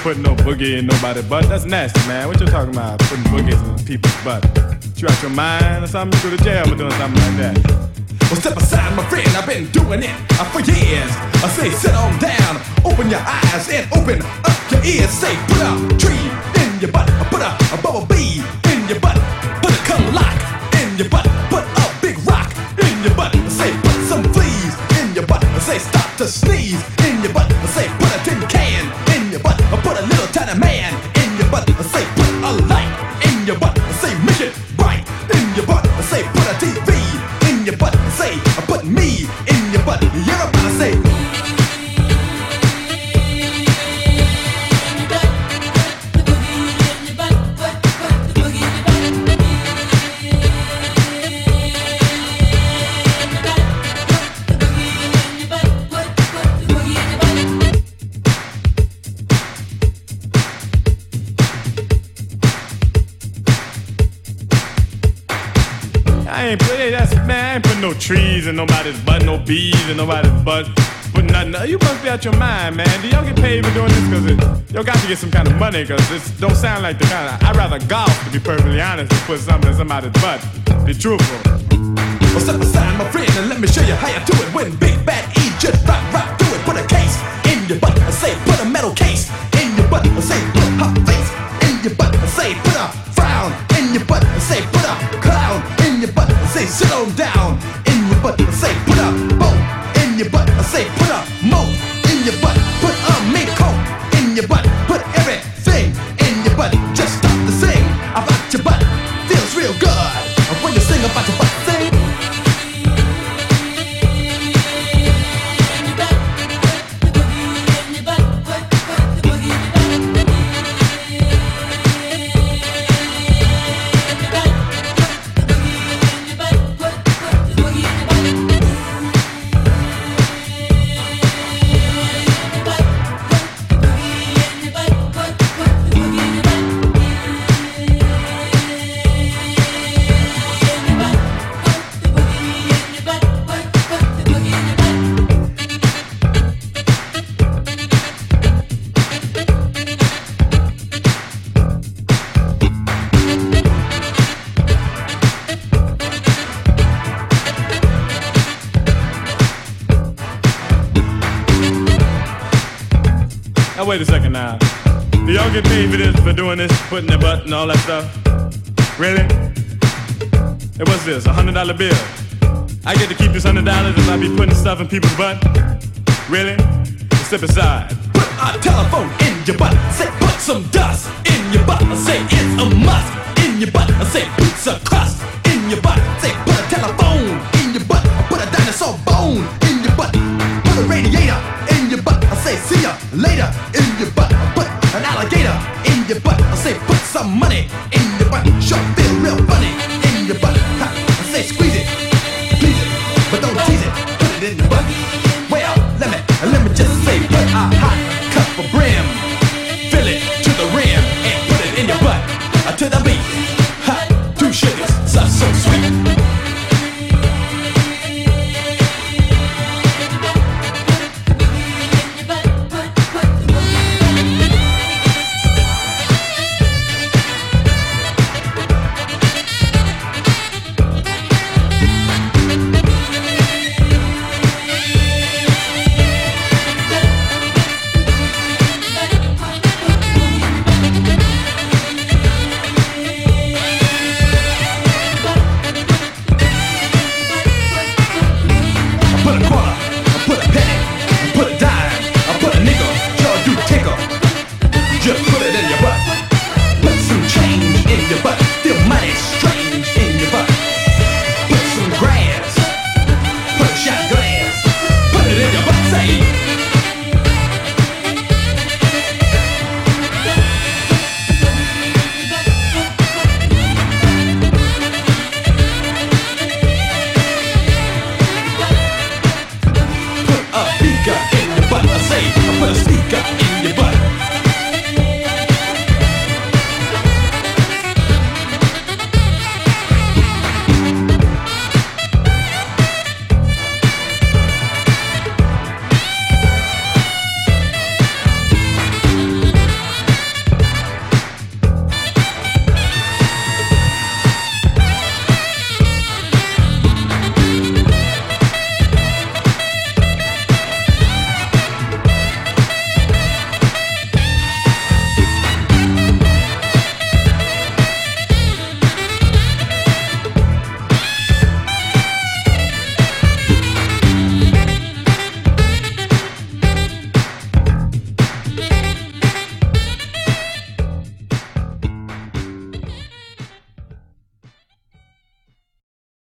putting no boogie in nobody's butt. That's nasty, man. What you talking about? Putting boogies in people's butt. You out your mind or something? You go to jail for doing something like that. Well, step aside, my friend, I've been doing it for years. I say, sit on down, open your eyes and open up your ears. Say, put a tree in your butt, put a bubble bee in your butt, put a cum lock in your butt, put a big rock in your butt. Say, put some fleas in your butt. Say, stop to sneeze in your butt. Say, put a tin can in your butt, put a little tiny man in your butt. Say, put a light in your butt. Say, make it bright in your butt. Say, put a TV in your butt. Say, put me in your butt. Everybody say. I ain't putting no trees in nobody's butt, no bees in nobody's butt, putting nothing. You must be out your mind, man. Do y'all get paid for doing this? Cause y'all got to get some kind of money, cause this don't sound like the kind of, I'd rather golf, to be perfectly honest, than put something in somebody's butt. Be truthful. Well, step aside, my friend, and let me show you how you do it. When Big Bad E just rock do it. Put a case in your butt, say, put a metal case in your butt, say, put her face in your butt, say, put a frown in your butt, say, put a clown in your butt, say, sit on down in your butt, say, put a boat in your butt, say, put a moat in your butt, put a mink coat in your butt, put everything in your butt. Just stop to sing about your butt. Feels real good when you sing about your butt. Sing. Now wait a second now. Do y'all get paid for this, for doing this, putting their butt and all that stuff? Really? Hey, what's this, $100 bill? I get to keep this $100 if I be putting stuff in people's butt? Really? Well, step aside. Put a telephone in your butt. Say, put some dust in your butt. Say, it's a must in your butt. Say, put some crust in your butt. Say, put a telephone